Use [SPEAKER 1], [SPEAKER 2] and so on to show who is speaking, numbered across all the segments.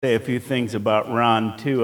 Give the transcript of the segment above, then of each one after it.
[SPEAKER 1] Say a few things about Ron too.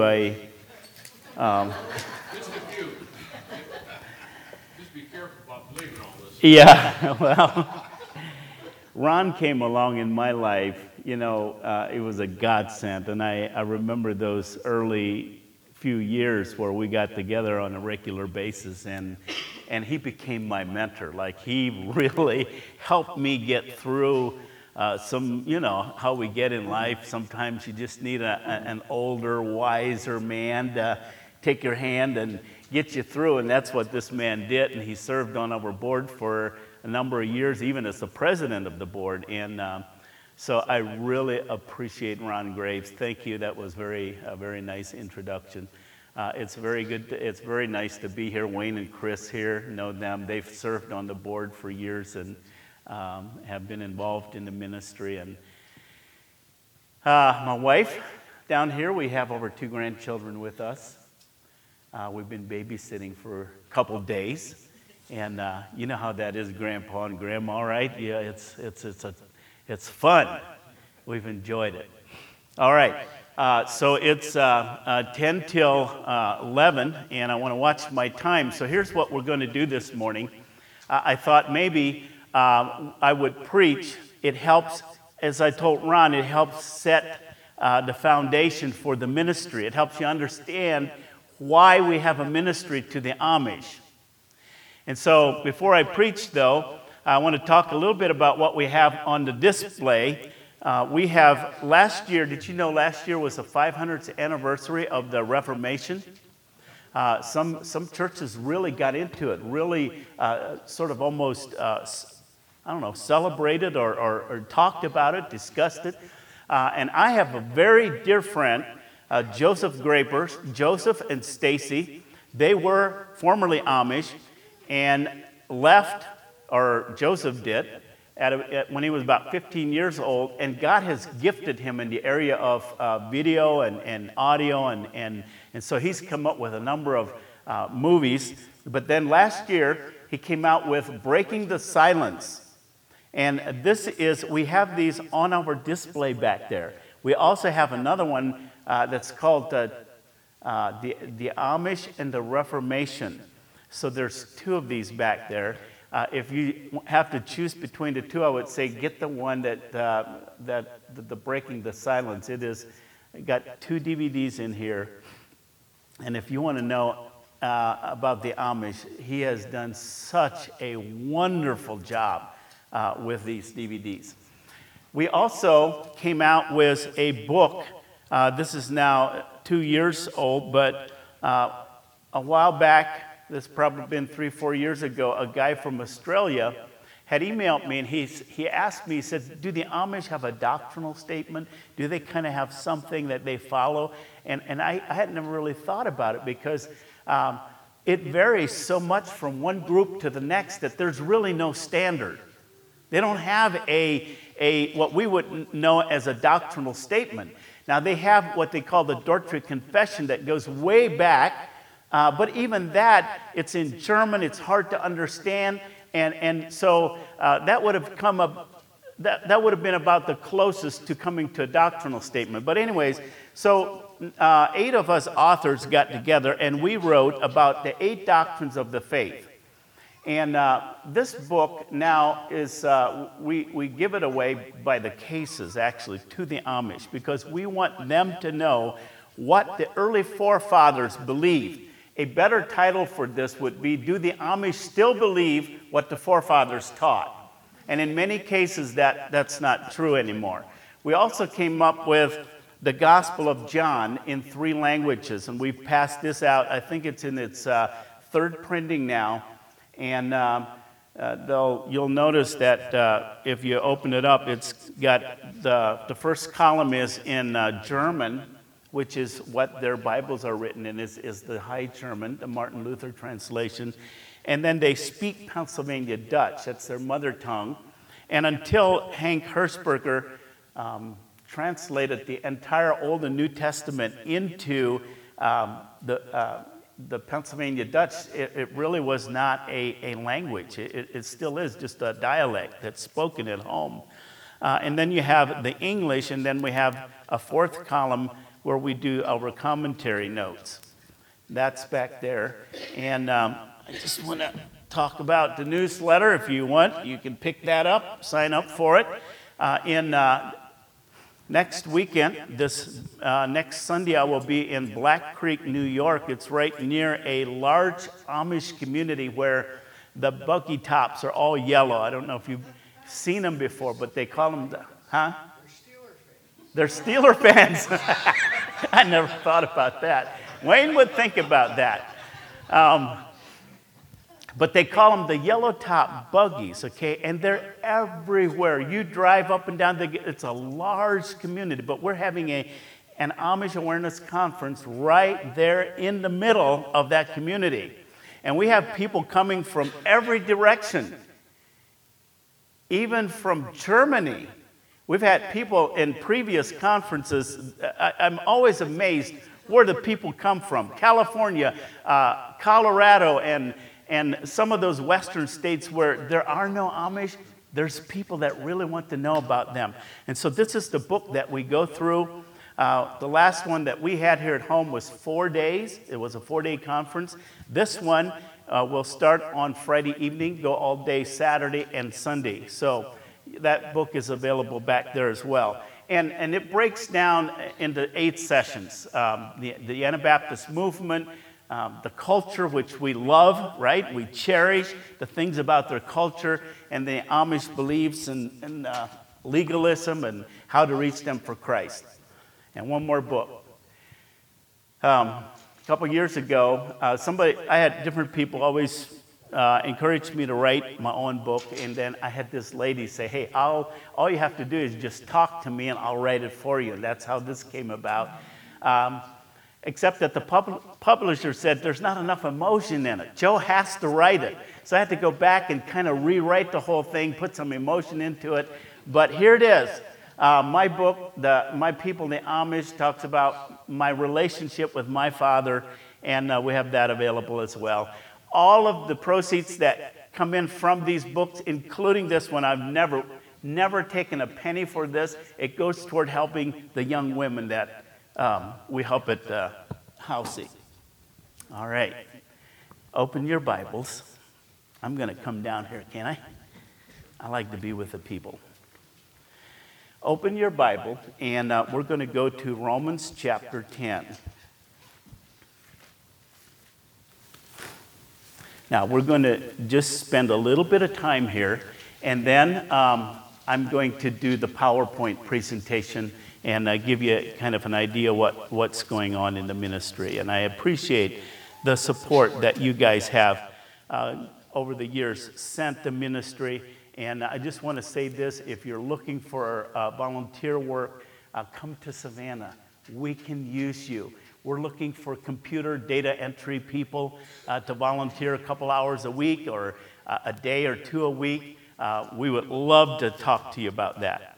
[SPEAKER 2] Just a few. Just be careful about believing all this.
[SPEAKER 1] Yeah, well, Ron came along in my life. It was a godsend, and I remember those early few years where we got together on a regular basis, and he became my mentor. Like, he really helped me get through how we get in life. Sometimes you just need an older, wiser man to take your hand and get you through, and that's what this man did. And he served on our board for a number of years, even as the president of the board. And so I really appreciate Ron Graves. Thank you. That was a very nice introduction. It's very good. It's very nice to be here. Wayne and Chris here, know them. They've served on the board for years and have been involved in the ministry. And my wife down here, we have over 2 grandchildren with us. We've been babysitting for a couple days, and you know how that is, Grandpa and Grandma, right? Yeah, it's fun. We've enjoyed it. All right. So it's 10 till 11, and I want to watch my time. So here's what we're going to do this morning. I thought maybe I would preach. It helps, as I told Ron, it helps set the foundation for the ministry. It helps you understand why we have a ministry to the Amish. And so before I preach, though, I want to talk a little bit about what we have on the display. We have last year, did you know last year was the 500th anniversary of the Reformation? Some churches really got into it, really sort of almost, celebrated or talked about it, discussed it. And I have a very dear friend, Joseph Grapers. Joseph and Stacy, they were formerly Amish and left, or Joseph did, when he was about 15 years old, and God has gifted him in the area of video and audio, and so he's come up with a number of movies. But then last year, he came out with Breaking the Silence. And we have these on our display back there. We also have another one that's called the Amish and the Reformation. So there's 2 of these back there. If you have to choose between the 2, I would say get the one that the Breaking the Silence. It got 2 DVDs in here. And if you want to know about the Amish, he has done such a wonderful job with these DVDs. We also came out with a book. This is now 2 years old, but a while back, this probably been 3-4 years ago, a guy from Australia had emailed me, and he asked me, he said, do the Amish have a doctrinal statement? Do they kind of have something that they follow? And I had never really thought about it, because it varies so much from one group to the next that there's really no standard. They don't have a what we would know as a doctrinal statement. Now, they have what they call the Dordrecht Confession that goes way back, but even that, it's in German, it's hard to understand, and so that would have that would have been about the closest to coming to a doctrinal statement. But anyways, so 8 of us authors got together, and we wrote about the 8 doctrines of the faith. And this book now is, we give it away by the cases, actually, to the Amish, because we want them to know what the early forefathers believed. A better title for this would be, do the Amish still believe what the forefathers taught? And in many cases, that's not true anymore. We also came up with the Gospel of John in 3 languages, and we've passed this out. I think it's in its 3rd printing now. And you'll notice that if you open it up, it's got the first column is in German, which is what their Bibles are written in, is the High German, the Martin Luther translation. And then they speak Pennsylvania Dutch. That's their mother tongue. And until Hank Hershberger translated the entire Old and New Testament into the Pennsylvania Dutch, it really was not a language. It still is just a dialect that's spoken at home. And then you have the English, and then we have a fourth column where we do our commentary notes. That's back there. And I just want to talk about the newsletter. If you want, you can pick that up, sign up for it. Next weekend, next Sunday, I will be in Black Creek, New York. It's right near a large Amish community where the buggy tops are all yellow. I don't know if you've seen them before, but they call them, They're Steeler fans. I never thought about that. Wayne would think about that. But they call them the yellow top buggies, okay? And they're everywhere. You drive up and down, it's a large community, but we're having an Amish Awareness Conference right there in the middle of that community. And we have people coming from every direction, even from Germany. We've had people in previous conferences. I'm always amazed where the people come from. California, Colorado, and some of those western states where there are no Amish, there's people that really want to know about them. And so this is the book that we go through. The last one that we had here at home was 4 days. It was a 4-day conference. This one will start on Friday evening, go all day Saturday and Sunday. So that book is available back there as well. And it breaks down into 8 sessions. The Anabaptist movement, the culture which we love, right? We cherish the things about their culture, and the Amish beliefs and legalism and how to reach them for Christ. And one more book. A couple years ago, I had different people always encouraged me to write my own book, and then I had this lady say, hey, all you have to do is just talk to me and I'll write it for you. And that's how this came about. Except that the publisher said there's not enough emotion in it. Joe has to write it. So I had to go back and kind of rewrite the whole thing, put some emotion into it. But here it is. My book, My People, the Amish, talks about my relationship with my father, and we have that available as well. All of the proceeds that come in from these books, including this one, I've never taken a penny for this. It goes toward helping the young women that we help at Housey. All right. Open your Bibles. I'm going to come down here, can I? I like to be with the people. Open your Bible, and we're going to go to Romans chapter 10. Now, we're going to just spend a little bit of time here, and then I'm going to do the PowerPoint presentation and give you kind of an idea what's going on in the ministry. And I appreciate the support that you guys have over the years sent the ministry. And I just want to say this, if you're looking for volunteer work, come to Savannah. We can use you. We're looking for computer data entry people to volunteer a couple hours a week or a day or two a week. We would love to talk to you about that.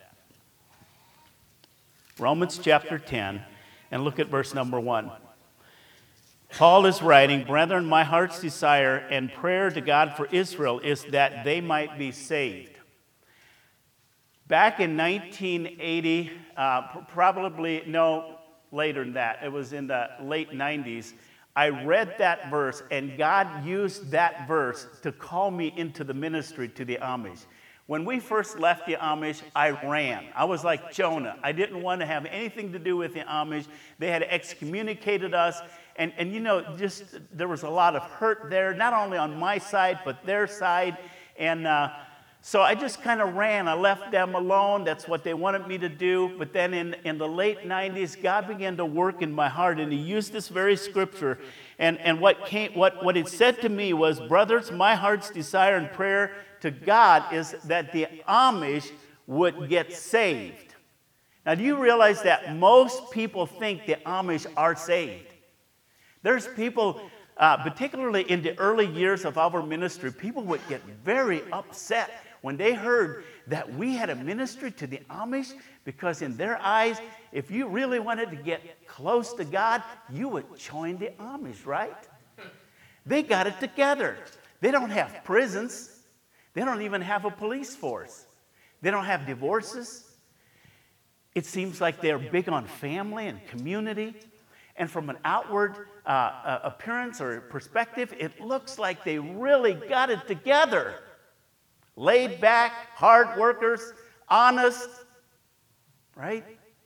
[SPEAKER 1] Romans chapter 10, and look at verse number 1. Paul is writing, "Brethren, my heart's desire and prayer to God for Israel is that they might be saved." Back in 1980, probably no later than that, it was in the late 90s, I read that verse, and God used that verse to call me into the ministry to the Amish. When we first left the Amish, I ran. I was like Jonah. I didn't want to have anything to do with the Amish. They had excommunicated us. And you know, just there was a lot of hurt there, not only on my side, but their side. And so I just kind of ran. I left them alone. That's what they wanted me to do. But then in the late 90s, God began to work in my heart, and He used this very scripture. And what it said to me was, "Brothers, my heart's desire and prayer to God is that the Amish would get saved." Now, do you realize that most people think the Amish are saved? There's people, particularly in the early years of our ministry, people would get very upset when they heard that we had a ministry to the Amish, because in their eyes, if you really wanted to get close to God, you would join the Amish, right? They got it together. They don't have prisons. They don't even have a police force. They don't have divorces. It seems like they're big on family and community. And from an outward appearance or perspective, it looks like they really got it together. Laid back, hard workers, honest, right?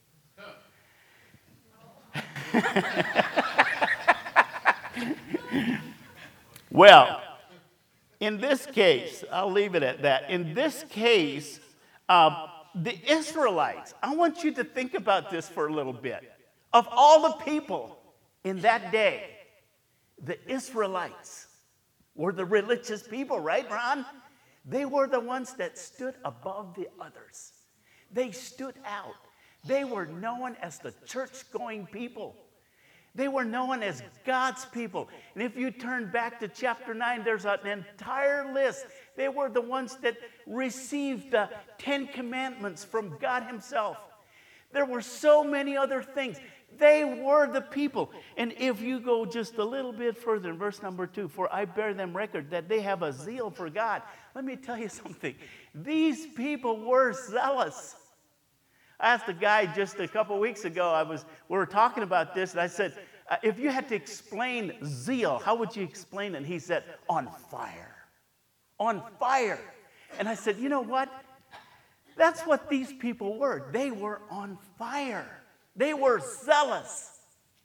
[SPEAKER 1] Well, in this case, I'll leave it at that. In this case, the Israelites, I want you to think about this for a little bit. Of all the people in that day, the Israelites were the religious people, right, Ron? They were the ones that stood above the others. They stood out. They were known as the church-going people. They were known as God's people. And if you turn back to chapter 9, there's an entire list. They were the ones that received the 10 Commandments from God himself. There were so many other things. They were the people. And if you go just a little bit further in verse number 2, for I bear them record that they have a zeal for God. Let me tell you something. These people were zealous. I asked a guy just a couple weeks ago, we were talking about this, and I said, if you had to explain zeal, how would you explain it? And he said, on fire. On fire. And I said, you know what? That's what these people were. They were on fire. They were zealous.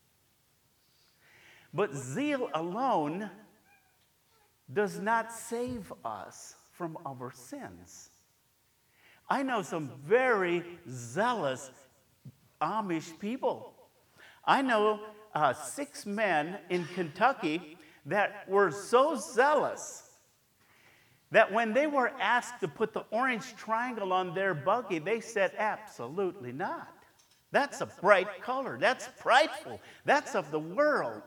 [SPEAKER 1] But zeal alone does not save us from our sins. I know some very zealous Amish people. I know 6 men in Kentucky that were so zealous that when they were asked to put the orange triangle on their buggy, they said, absolutely not. That's a bright color. That's prideful. That's of the world.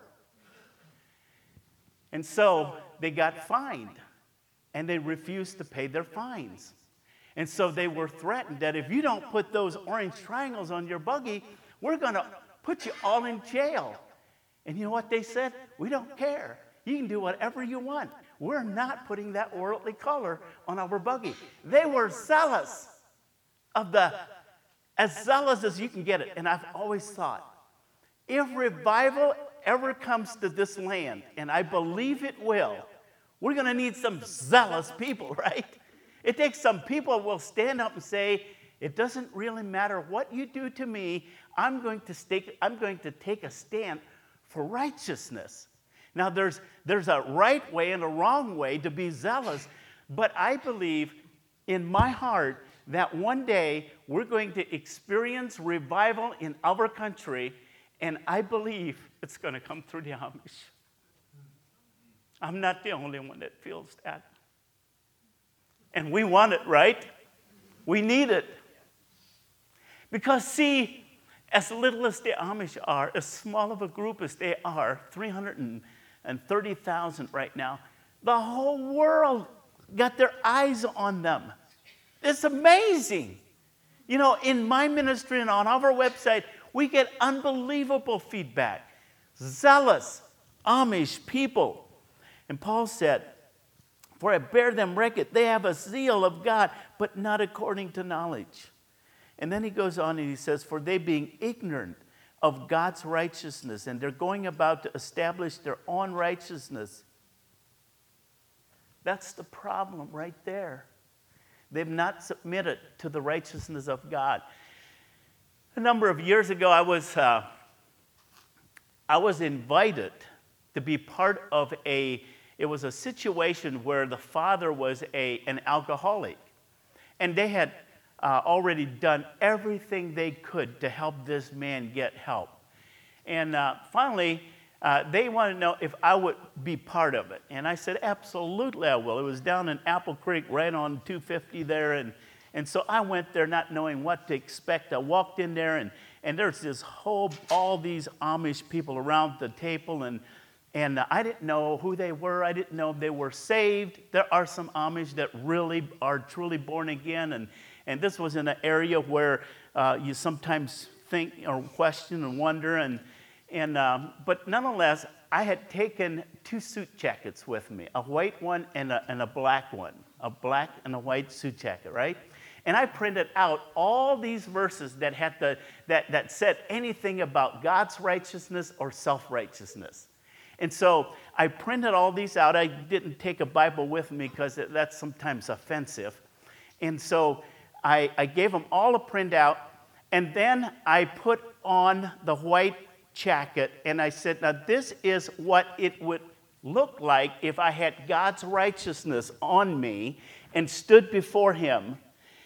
[SPEAKER 1] And so they got fined, and they refused to pay their fines. And so they were threatened that if you don't put those orange triangles on your buggy, we're going to put you all in jail. And you know what they said? We don't care. You can do whatever you want. We're not putting that worldly color on our buggy. They were zealous as zealous as you can get it. And I've always thought, if revival ever comes to this land, and I believe it will, we're going to need some zealous people, right? It takes some people who will stand up and say, it doesn't really matter what you do to me, I'm going to take a stand for righteousness. Now, there's a right way and a wrong way to be zealous, but I believe in my heart that one day we're going to experience revival in our country, and I believe it's going to come through the Amish. I'm not the only one that feels that. And we want it, right? We need it. Because, see, as little as the Amish are, as small of a group as they are, 330,000 right now, the whole world got their eyes on them. It's amazing. You know, in my ministry and on our website, we get unbelievable feedback. Zealous Amish people. And Paul said, for I bear them record, they have a zeal of God, but not according to knowledge. And then he goes on and he says, for they being ignorant of God's righteousness, and they're going about to establish their own righteousness. That's the problem right there. They've not submitted to the righteousness of God. A number of years ago, I was invited to be part of it was a situation where the father was an alcoholic. And they had already done everything they could to help this man get help. And finally, they wanted to know if I would be part of it. And I said, absolutely I will. It was down in Apple Creek, right on 250 there. And so I went there not knowing what to expect. I walked in there, and there's all these Amish people around the table, and I didn't know who they were. I didn't know if they were saved. There are some Amish that really are truly born again, and this was in an area where you sometimes think or question and wonder, but nonetheless, I had taken 2 suit jackets with me, a white one and a black one, a black and a white suit jacket, right? And I printed out all these verses that had that said anything about God's righteousness or self-righteousness. And so I printed all these out. I didn't take a Bible with me because that's sometimes offensive. And so I gave them all a printout, and then I put on the white jacket, and I said, now this is what it would look like if I had God's righteousness on me and stood before him,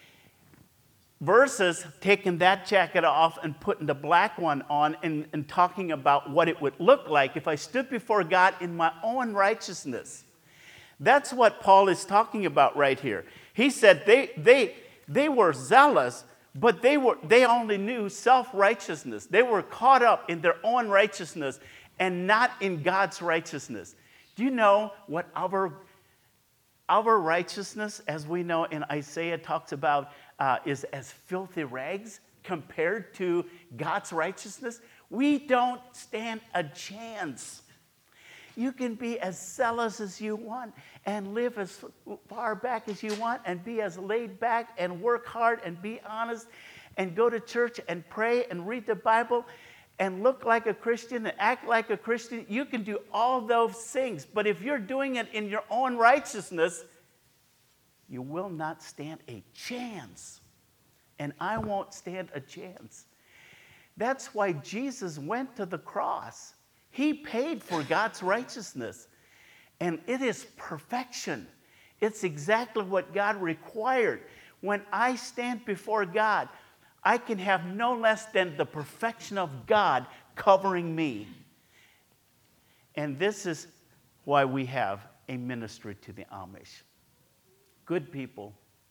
[SPEAKER 1] versus taking that jacket off and putting the black one on and talking about what it would look like if I stood before God in my own righteousness. That's what Paul is talking about right here. He said they were zealous, but they only knew self-righteousness. They were caught up in their own righteousness and not in God's righteousness. Do you know what our righteousness, as we know in Isaiah, talks about is as filthy rags compared to God's righteousness? We don't stand a chance. You can be as zealous as you want and live as far back as you want and be as laid back and work hard and be honest and go to church and pray and read the Bible and look like a Christian and act like a Christian. You can do all those things. But if you're doing it in your own righteousness, you will not stand a chance. And I won't stand a chance. That's why Jesus went to the cross. He paid for God's righteousness. And it is perfection. It's exactly what God required. When I stand before God, I can have no less than the perfection of God covering me. And this is why we have a ministry to the Amish. Good people.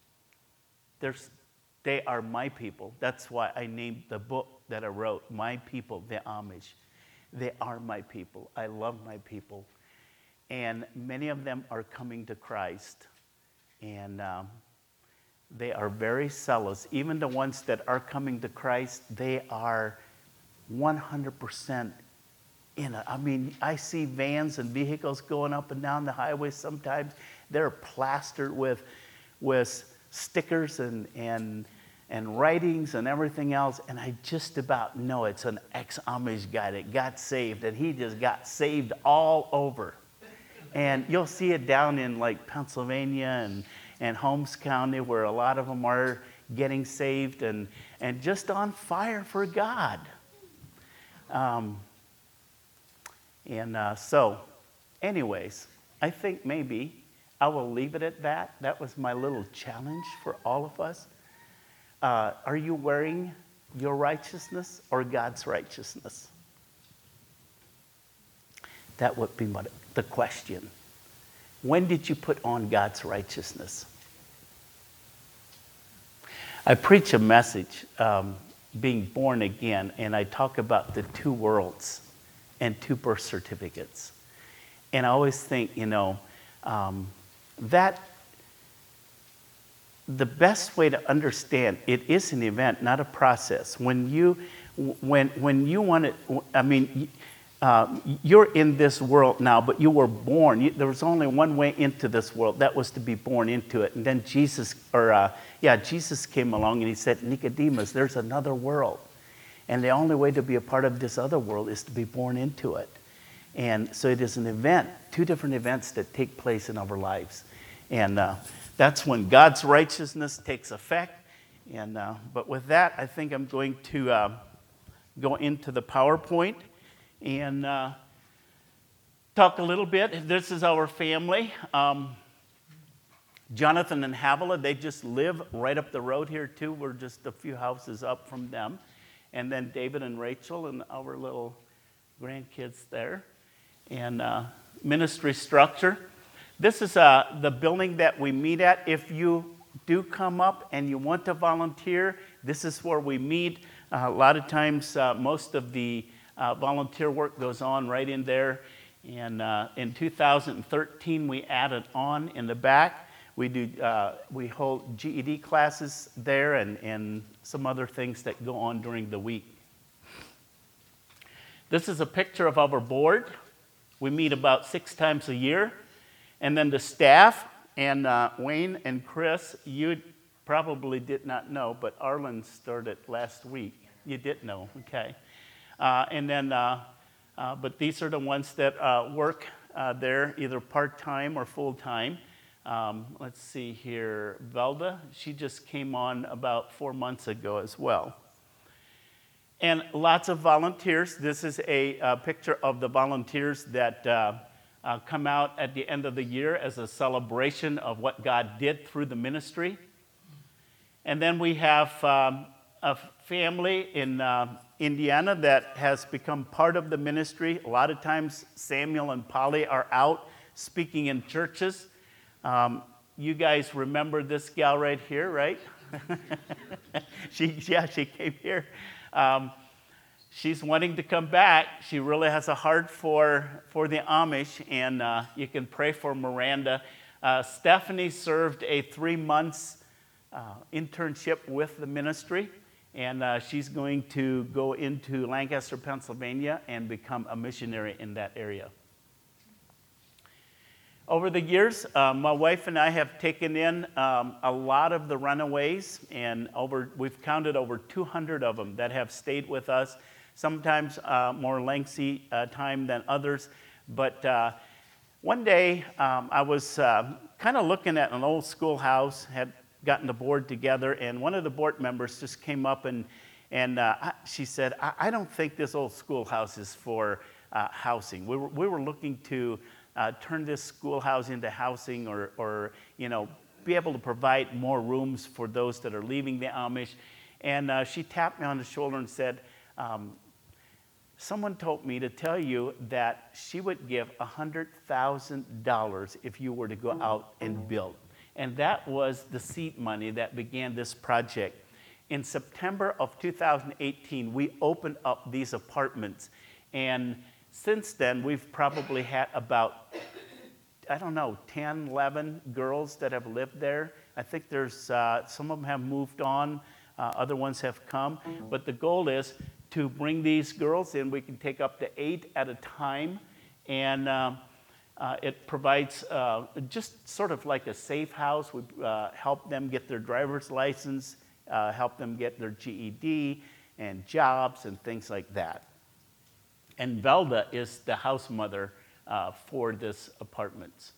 [SPEAKER 1] They are my people. That's why I named the book that I wrote, My People, the Amish. They are my people. I love my people. And many of them are coming to Christ. And they are very zealous. Even the ones that are coming to Christ, they are 100% in it. I mean, I see vans and vehicles going up and down the highway sometimes. They're plastered with stickers and writings and everything else. And I just about know it's an ex-Amish guy that got saved. And he just got saved all over. And you'll see it down in like Pennsylvania and Holmes County, where a lot of them are getting saved and just on fire for God. So anyways, I think maybe I will leave it at that. That was my little challenge for all of us. Are you wearing your righteousness or God's righteousness? That would be the question. When did you put on God's righteousness? I preach a message, being born again, and I talk about the two worlds and two birth certificates. And I always think, that the best way to understand it is an event, not a process. When you want it, you're in this world now, but you were born. There was only one way into this world. That was to be born into it. And then Jesus came along and he said, Nicodemus, there's another world. And the only way to be a part of this other world is to be born into it. And so it is an event, two different events that take place in our lives. And that's when God's righteousness takes effect. And but with that, I think I'm going to go into the PowerPoint and talk a little bit. This is our family. Jonathan and Havilah, they just live right up the road here too. We're just a few houses up from them. And then David and Rachel and our little grandkids there. And ministry structure. This is the building that we meet at. If you do come up and you want to volunteer, this is where we meet. A lot of times, most of the volunteer work goes on right in there. And in 2013, we added on in the back. We hold GED classes there and some other things that go on during the week. This is a picture of our board. We meet about 6 times a year. And then the staff and Wayne and Chris, you probably did not know, but Arlen started last week. You did know, okay. But these are the ones that work there, either part-time or full-time. Let's see here, Velda, she just came on about 4 months ago as well. And lots of volunteers. This is a picture of the volunteers that come out at the end of the year as a celebration of what God did through the ministry. And then we have a family in Indiana that has become part of the ministry. A lot of times Samuel and Polly are out speaking in churches. You guys remember this gal right here, right? She came here. She's wanting to come back. She really has a heart for the Amish, and you can pray for Miranda. Stephanie served a 3 months internship with the ministry, and she's going to go into Lancaster, Pennsylvania, and become a missionary in that area. Over the years, my wife and I have taken in a lot of the runaways, and we've counted over 200 of them that have stayed with us, sometimes more lengthy time than others. But one day, I was kind of looking at an old schoolhouse, had gotten the board together, and one of the board members just came up and she said, I don't think this old schoolhouse is for housing. We were looking to turn this schoolhouse into housing or be able to provide more rooms for those that are leaving the Amish. And she tapped me on the shoulder and said, someone told me to tell you that she would give $100,000 if you were to go out and build. And that was the seed money that began this project. In September of 2018, we opened up these apartments. And since then, we've probably had about, 10, 11 girls that have lived there. I think there's, some of them have moved on, other ones have come. But the goal is to bring these girls in. We can take up to 8 at a time. And it provides just sort of like a safe house. We help them get their driver's license, help them get their GED and jobs and things like that. And Velda is the house mother for this apartments.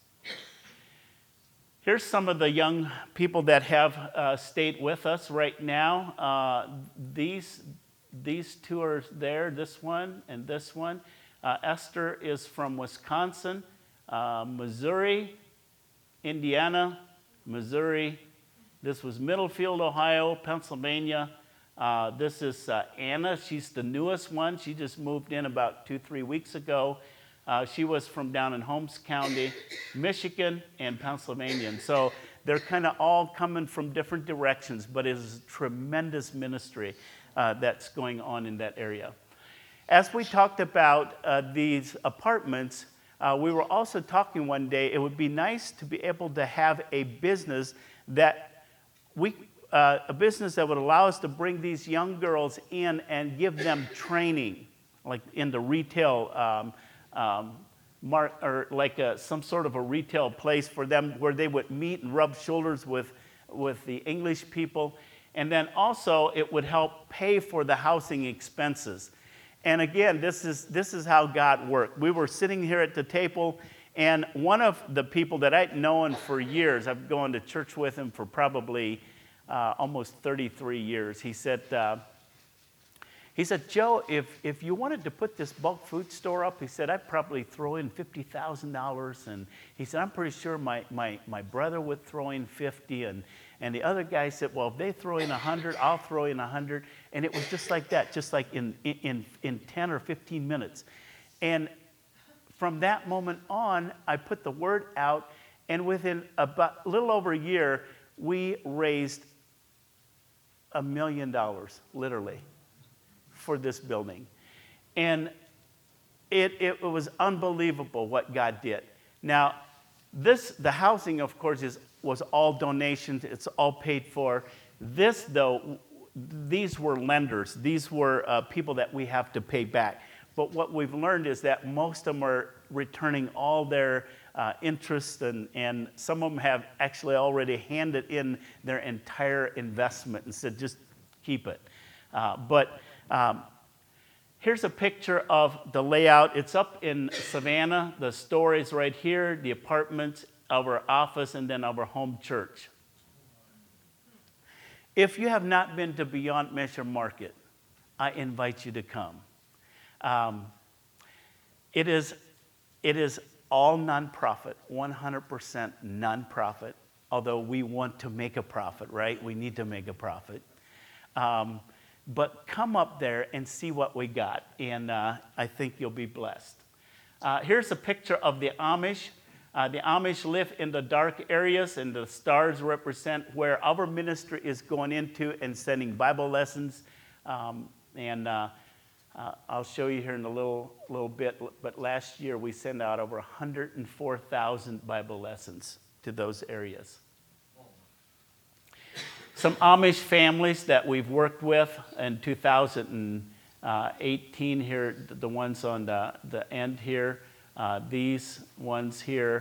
[SPEAKER 1] Here's some of the young people that have stayed with us right now. These two are there, this one and this one. Esther is from Wisconsin, Missouri, Indiana, Missouri. This was Middlefield, Ohio, Pennsylvania. This is Anna. She's the newest one. She just moved in about 2-3 weeks ago. She was from down in Holmes County, Michigan, and Pennsylvania. And so they're kind of all coming from different directions, but it is a tremendous ministry that's going on in that area. As we talked about these apartments, we were also talking one day, it would be nice to be able to have a business that would allow us to bring these young girls in and give them training, like in the retail some sort of a retail place for them where they would meet and rub shoulders with the English people. And then also it would help pay for the housing expenses. And again, this is how God worked. We were sitting here at the table, and one of the people that I'd known for years, I've gone to church with him for probably almost 33 years. He said, Joe, if you wanted to put this bulk food store up, he said, I'd probably throw in $50,000. And he said, I'm pretty sure my brother would throw in 50. And the other guy said, well, if they throw in 100, I'll throw in 100. And it was just like that, just like in 10 or 15 minutes. And from that moment on, I put the word out, and within about a little over a year, we raised $1 million, literally, for this building. And it was unbelievable what God did. Now, the housing, of course, was all donations. It's all paid for. This, though, these were lenders. These were people that we have to pay back. but what we've learned is that most of them are returning all their interest, and some of them have actually already handed in their entire investment and said, just keep it. Here's a picture of the layout. It's up in Savannah. The store is right here, the apartments, our office, and then our home church. If you have not been to Beyond Measure Market, I invite you to come. It is all nonprofit, 100% nonprofit, although we want to make a profit, right? We need to make a profit. But come up there and see what we got, and I think you'll be blessed. Here's a picture of the Amish. The Amish live in the dark areas, and the stars represent where our ministry is going into and sending Bible lessons. I'll show you here in a little bit, but last year we sent out over 104,000 Bible lessons to those areas. Some Amish families that we've worked with in 2018 here, the ones on the end here, these ones here,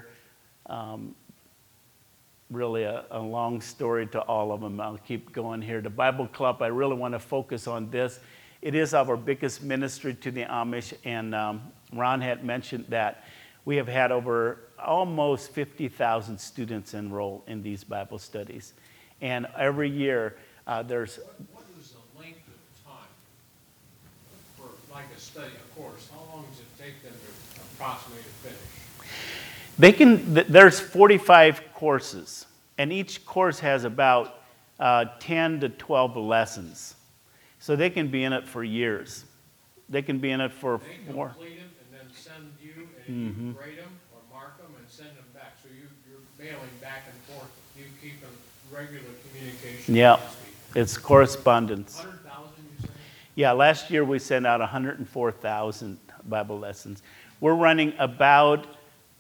[SPEAKER 1] really a long story to all of them. I'll keep going here. The Bible Club, I really want to focus on this. It is our biggest ministry to the Amish, and Ron had mentioned that we have had over almost 50,000 students enroll in these Bible studies. And every year there's...
[SPEAKER 2] What is the length of time for like a study, of course? How long does it take them to approximately finish?
[SPEAKER 1] There's 45 courses, and each course has about 10 to 12 lessons. So they can be in it for years. They can be in it for more.
[SPEAKER 2] They complete them and then send you, and you grade them or mark them and send them back. So you're mailing back and forth. You keep in regular communication.
[SPEAKER 1] Yeah, it's correspondence.
[SPEAKER 2] 100,000, you say?
[SPEAKER 1] Yeah, last year we sent out 104,000 Bible lessons. We're running about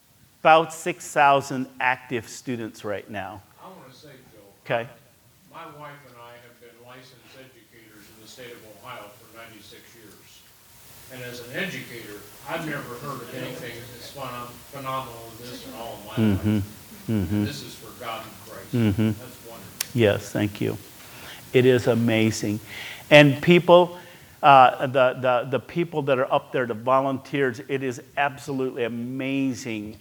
[SPEAKER 1] 6,000 active students right now.
[SPEAKER 2] I want to say, Joe.
[SPEAKER 1] Okay.
[SPEAKER 2] My wife and I have been licensed educators in the state of Ohio for 96 years. And as an educator, I've never heard of anything as phenomenal as this in all of my life. And this is for God and Christ. That's wonderful.
[SPEAKER 1] Yes, thank you. It is amazing. And people, the people that are up there, the volunteers, it is absolutely amazing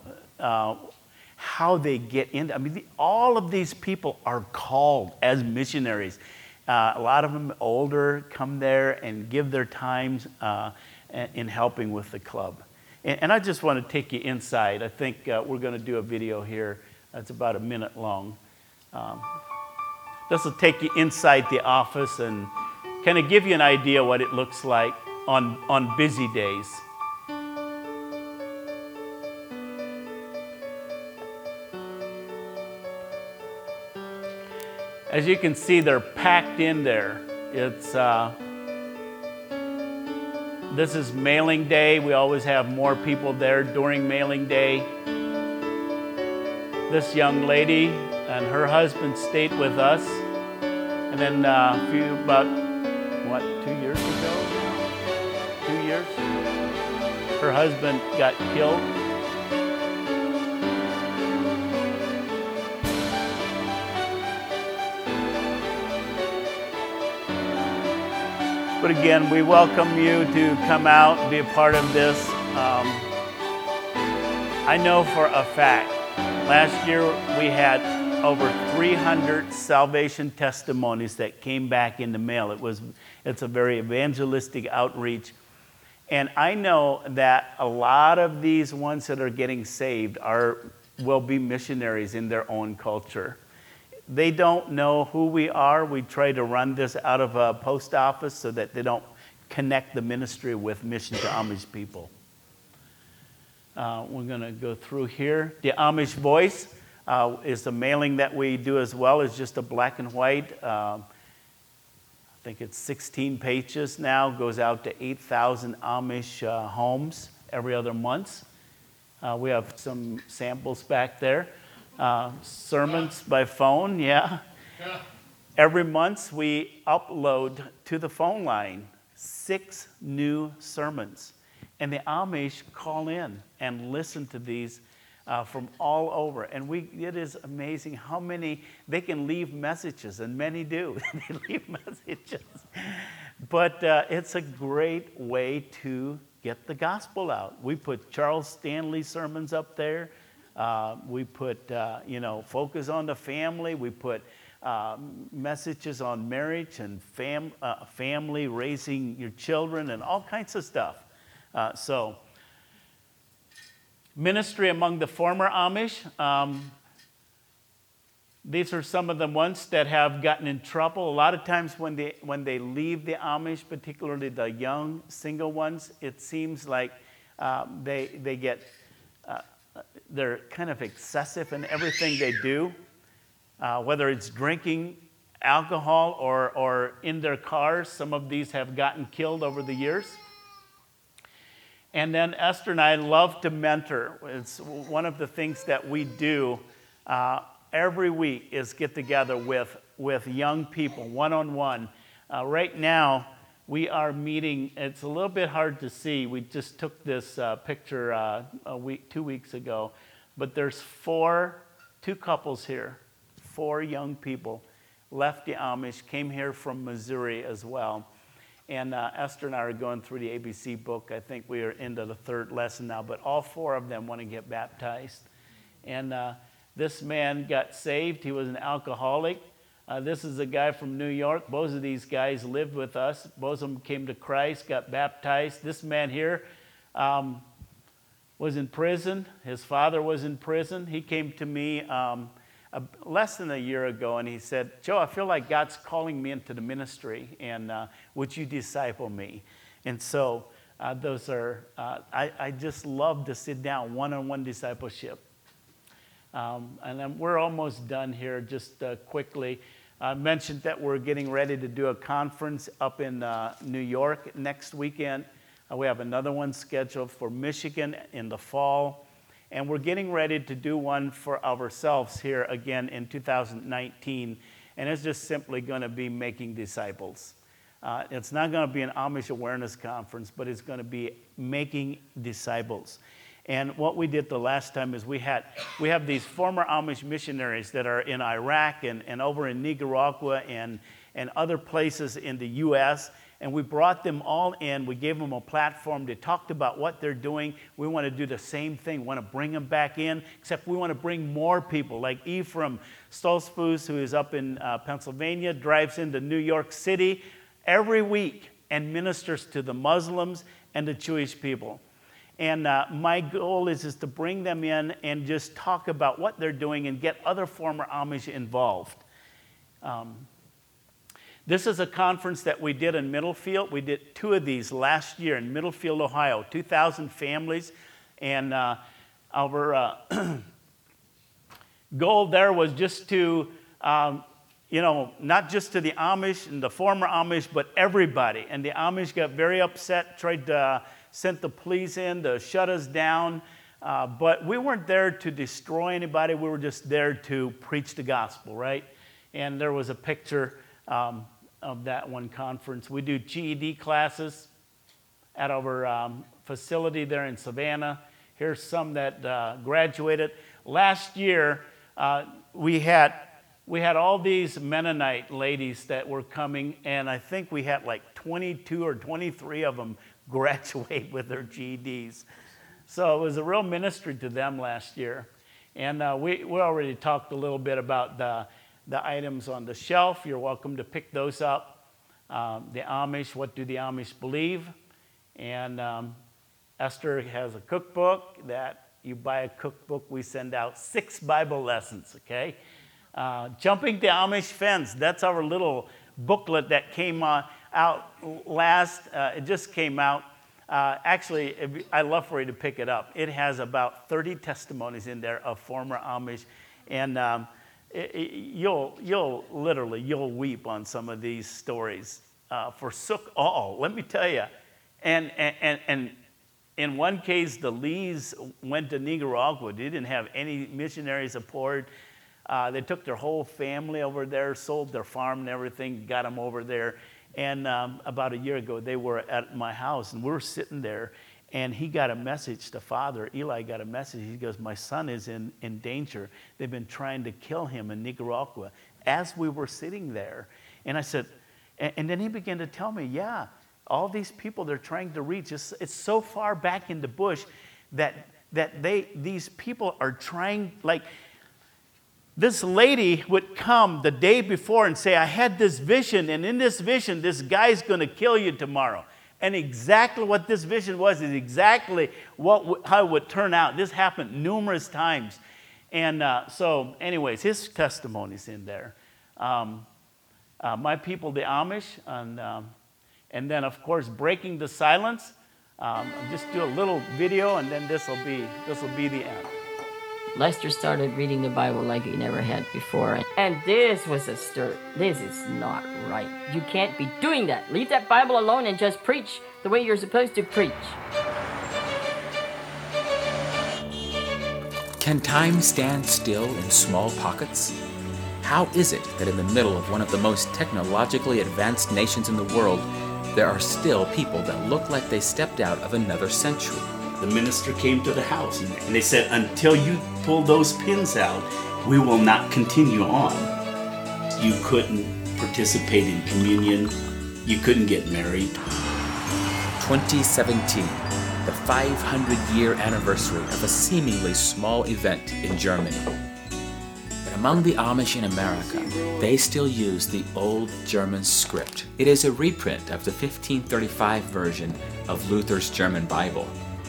[SPEAKER 1] how they get in. I mean, all of these people are called as missionaries. A lot of them older come there and give their times in helping with the club. And I just want to take you inside. I think we're going to do a video here that's about a minute long. This will take you inside the office and kind of give you an idea what it looks like on busy days. As you can see, they're packed in there. This is mailing day. We always have more people there during mailing day. This young lady and her husband stayed with us. And then about 2 years ago? 2 years? Her husband got killed. But again, we welcome you to come out and be a part of this. I know for a fact, last year we had over 300 salvation testimonies that came back in the mail. It's a very evangelistic outreach. And I know that a lot of these ones that are getting saved will be missionaries in their own culture. They don't know who we are. We try to run this out of a post office so that they don't connect the ministry with Mission to Amish people. We're going to go through here. The Amish Voice is the mailing that we do as well. It's just a black and white. I think it's 16 pages now. Goes out to 8,000 Amish homes every other month. We have some samples back there. Sermons by phone, yeah. Every month we upload to the phone line 6 new sermons. And the Amish call in and listen to these from all over. And it is amazing how many, they can leave messages, and many do. They leave messages. But it's a great way to get the gospel out. We put Charles Stanley sermons up there. We put, focus on the family. We put messages on marriage and family, raising your children, and all kinds of stuff. Ministry among the former Amish. These are some of the ones that have gotten in trouble. A lot of times when they leave the Amish, particularly the young single ones, it seems like they get, they're kind of excessive in everything they do, whether it's drinking alcohol or in their cars. Some of these have gotten killed over the years. And then Esther and I love to mentor. It's one of the things that we do every week is get together with young people, one-on-one. Right now, we are meeting. It's a little bit hard to see. We just took this picture 2 weeks ago. But there's 2 couples here, 4 young people, left the Amish, came here from Missouri as well. And Esther and I are going through the ABC book. I think we are into the 3rd lesson now, but all 4 of them want to get baptized. And this man got saved. He was an alcoholic. This is a guy from New York. Both of these guys lived with us. Both of them came to Christ, got baptized. This man here was in prison. His father was in prison. He came to me less than a year ago, and he said, "Joe, I feel like God's calling me into the ministry, and would you disciple me?" And so those are, I just love to sit down, one-on-one discipleship. And then we're almost done here. Just quickly, I mentioned that we're getting ready to do a conference up in New York next weekend. We have another one scheduled for Michigan in the fall. And we're getting ready to do one for ourselves here again in 2019. And it's just simply going to be making disciples. It's not going to be an Amish awareness conference, but it's going to be making disciples. And what we did the last time is we have these former Amish missionaries that are in Iraq and over in Nicaragua and other places in the U.S., and we brought them all in. We gave them a platform. They talked about what they're doing. We want to do the same thing. We want to bring them back in, except we want to bring more people, like Ephraim Stolzfus, who is up in Pennsylvania, drives into New York City every week and ministers to the Muslims and the Jewish people. And my goal is to bring them in and just talk about what they're doing and get other former Amish involved. This is a conference that we did in Middlefield. We did 2 of these last year in Middlefield, Ohio, 2,000 families. And our goal there was just to, not just to the Amish and the former Amish, but everybody. And the Amish got very upset, tried to send the police in to shut us down. But we weren't there to destroy anybody. We were just there to preach the gospel, right? And there was a picture of that one conference. We do GED classes at our facility there in Savannah. Here's some that graduated. Last year, we had all these Mennonite ladies that were coming, and I think we had like 22 or 23 of them graduate with their GEDs. So it was a real ministry to them last year. And we already talked a little bit about the items on the shelf. You're welcome to pick those up. The Amish, what do the Amish believe? And Esther has a cookbook that you buy a cookbook. We send out 6 Bible lessons, okay? Jumping the Amish Fence, that's our little booklet that came out last. It just came out. Actually, I'd love for you to pick it up. It has about 30 testimonies in there of former Amish. And you'll weep on some of these stories. Forsook all, let me tell you. And in one case, the Lees went to Nicaragua. They didn't have any missionaries aboard. They took their whole family over there, sold their farm and everything, got them over there. And about a year ago, they were at my house, and we were sitting there, and he got a message to Father. Eli got a message. He goes, my son is in danger. They've been trying to kill him in Nicaragua. As we were sitting there, and I said, and then he began to tell me, yeah, all these people they're trying to reach, it's so far back in the bush that these people are trying, like, this lady would come the day before and say, I had this vision, and in this vision, this guy's going to kill you tomorrow. And exactly what this vision was is exactly how it would turn out. This happened numerous times. And so anyways, his testimony's in there. My people, the Amish, and then, of course, breaking the silence. I'll just do a little video, and then this will be the end.
[SPEAKER 3] Lester started reading the Bible like he never had before. And this was a stir. This is not right. You can't be doing that. Leave that Bible alone and just preach the way you're supposed to preach.
[SPEAKER 4] Can time stand still in small pockets? How is it that in the middle of one of the most technologically advanced nations in the world, there are still people that look like they stepped out of another century?
[SPEAKER 1] The minister came to the house, and they said, until you pull those pins out, we will not continue on. You couldn't participate in communion. You couldn't get married.
[SPEAKER 4] 2017, the 500-year anniversary of a seemingly small event in Germany. But among the Amish in America, they still use the old German script. It is a reprint of the 1535 version of Luther's German Bible.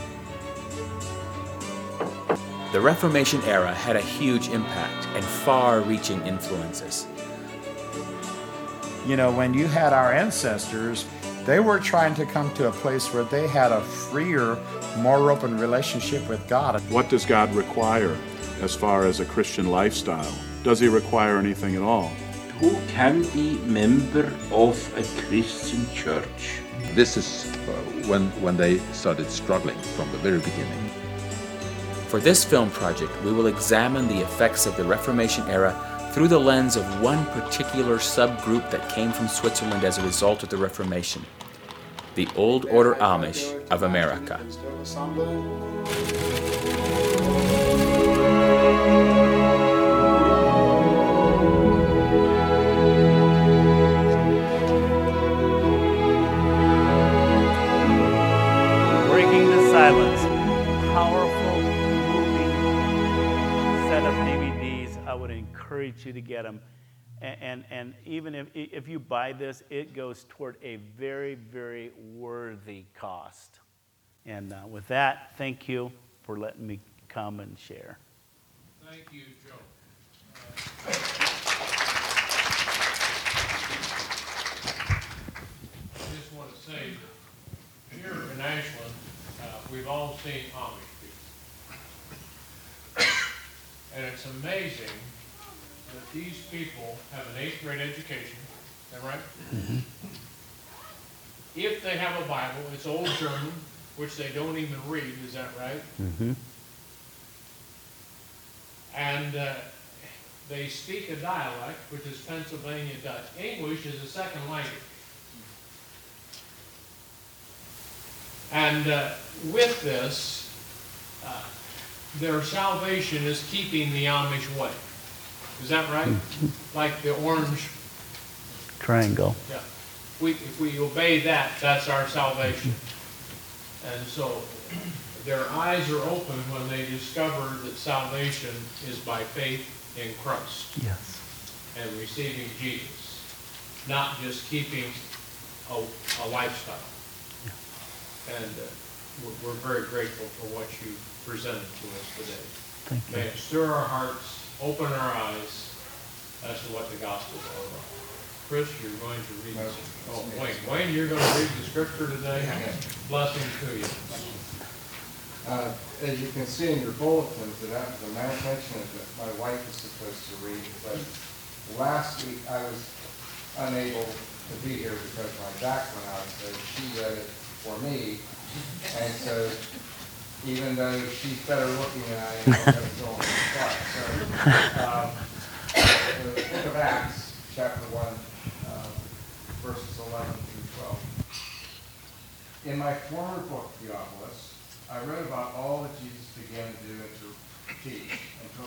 [SPEAKER 4] The Reformation era had a huge impact and far-reaching influences.
[SPEAKER 5] You know, when you had our ancestors, they were trying to come to a place where they had a freer, more open relationship with God.
[SPEAKER 6] What does God require as far as a Christian lifestyle? Does he require anything at all?
[SPEAKER 7] Who can be member of a Christian church?
[SPEAKER 8] This is when they started struggling from the very beginning.
[SPEAKER 4] For this film project, we will examine the effects of the Reformation era through the lens of one particular subgroup that came from Switzerland as a result of the Reformation, the Old Order Amish of America.
[SPEAKER 1] Breaking the Silence. Powerful, moving set of DVDs. I would encourage you to get them. And even if you buy this, it goes toward a very, very worthy cost. And with that, thank you for letting me come and share.
[SPEAKER 2] Thank you, Joe. I just want to say that here in Ashland, we've all seen Amish people. And it's amazing that these people have an 8th grade education. Is that right? Mm-hmm. If they have a Bible, it's Old German, which they don't even read. Is that right?
[SPEAKER 1] Mm-hmm.
[SPEAKER 2] And they speak a dialect, which is Pennsylvania Dutch. English is a second language. And with this, their salvation is keeping the Amish way. Is that right? Like the orange
[SPEAKER 1] Triangle.
[SPEAKER 2] Yeah. If we obey that, that's our salvation. And so their eyes are open when they discover that salvation is by faith in Christ.
[SPEAKER 1] Yes.
[SPEAKER 2] And receiving Jesus, not just keeping a lifestyle.
[SPEAKER 1] Yeah.
[SPEAKER 2] And we're very grateful for what you presented to us today.
[SPEAKER 1] Thank you.
[SPEAKER 2] May it stir our hearts, open our eyes as to what the gospel is all about. Chris, you're going to read this. Oh, Wayne, you're going to read the scripture today. Blessings to you.
[SPEAKER 9] As you can see in your bulletins, the mention is that my wife is supposed to read, but last week I was unable to be here because my back went out, so she read it for me. And so, even though she's better looking than I am, I'm still on the spot. So, the book of Acts, chapter 1, verses 11 through 12. In my former book, Theophilus, I wrote about all that Jesus began to do and to teach until